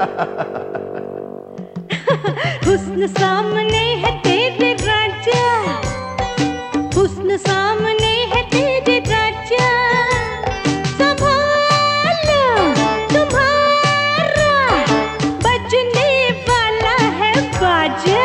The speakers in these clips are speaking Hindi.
हुस्न सामने है तेरे राजा, हुस्न सामने है तेरे राजा, संभालो तुम्हारा बजने वाला है बाजा।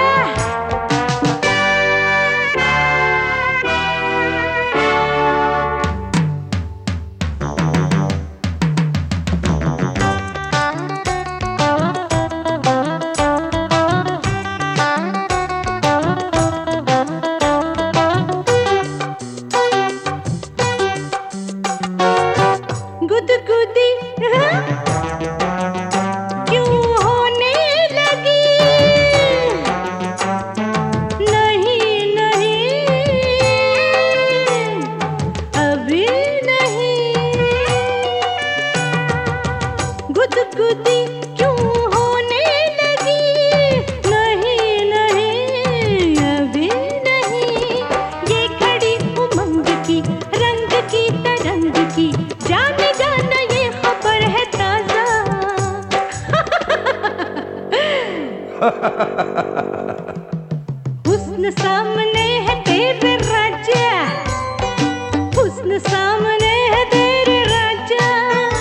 गुदगुदी क्यों होने लगी? नहीं नहीं अभी नहीं। गुदगुदी क्यों होने लगी? नहीं नहीं अभी नहीं। ये घड़ी उमंग की, रंग की, तरंग की, जाने जाना ये खबर है ताजा। हुस्न सामने है तेरे राजा, हुस्न सामने है तेरे राजा,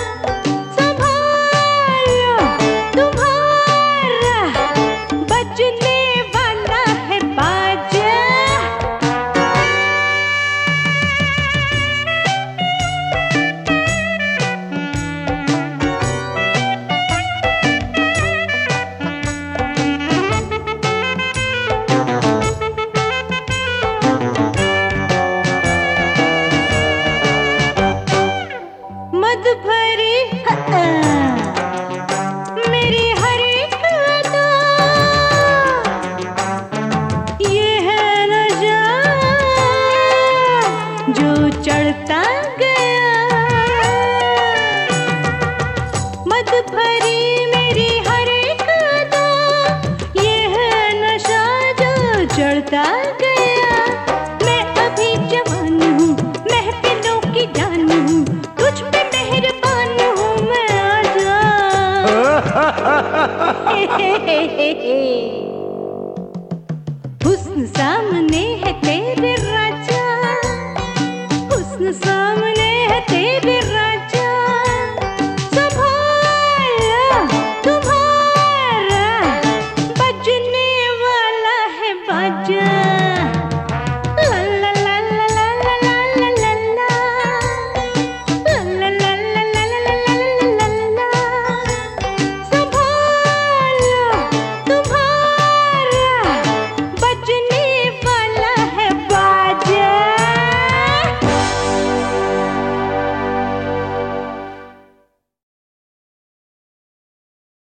संभालो तुम्हारा बजने वाला है बाजा। मद भरी मेरी हर एक अदा, ये है नशा जो चढ़ता गया। मद भरी मेरी हर एक अदा, ये है नशा जो चढ़ता गया। मैं अभी जवान हूँ, महफिलों की जान हूँ, तुझ पे मेहरबान हूँ मैं आजा। हुस्न सामने है तेरे राजा, हुस्न सामने है तेरे राजा।